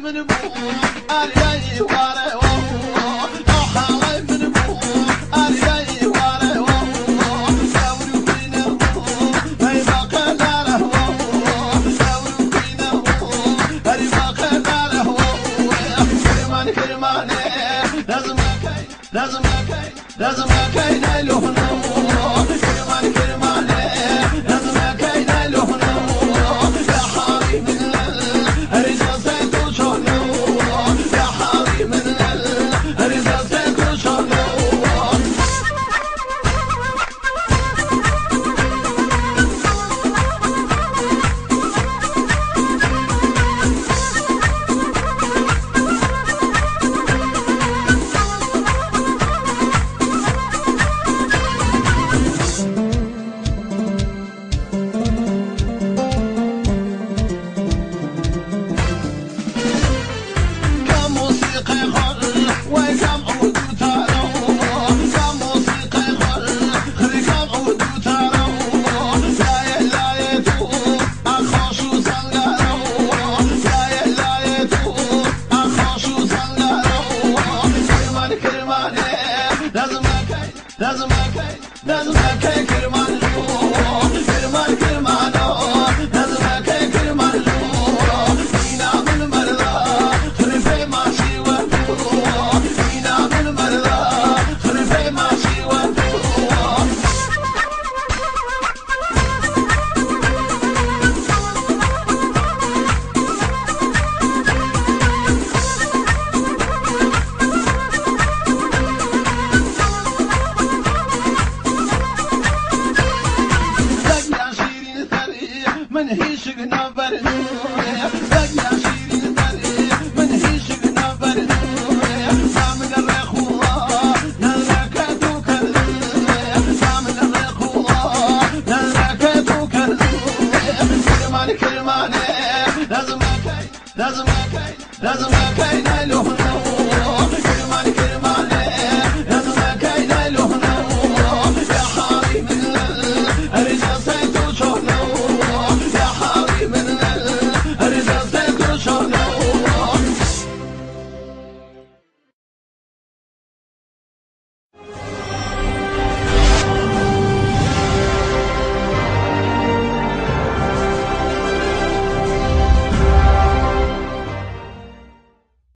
من بو علي واري حالي من بو علي واري ساورو فينا هاي باقي داره ساورو فينا هاي باقي داره كرمان كرمان لازم كاين لهنا كرمان كرمان لازم كاين لهنا يا حاري من الرجال زيتو شهنا يا حاري من الرجال زيتو شهنا لازم كاين كرمان كرمان كرمان لازم كاين كرمان فينا بالمرضى خلفي ماشي ودو فينا بالمرضى خلفي ماشي ودو من هي شقنا برنوية بقيا شيرين طريق من هي شقنا برنوية سامن الرخوة نلقاتو كالوية سامن الرخوة نلقاتو كالوية كرمان كرمان لازم كاين لهنا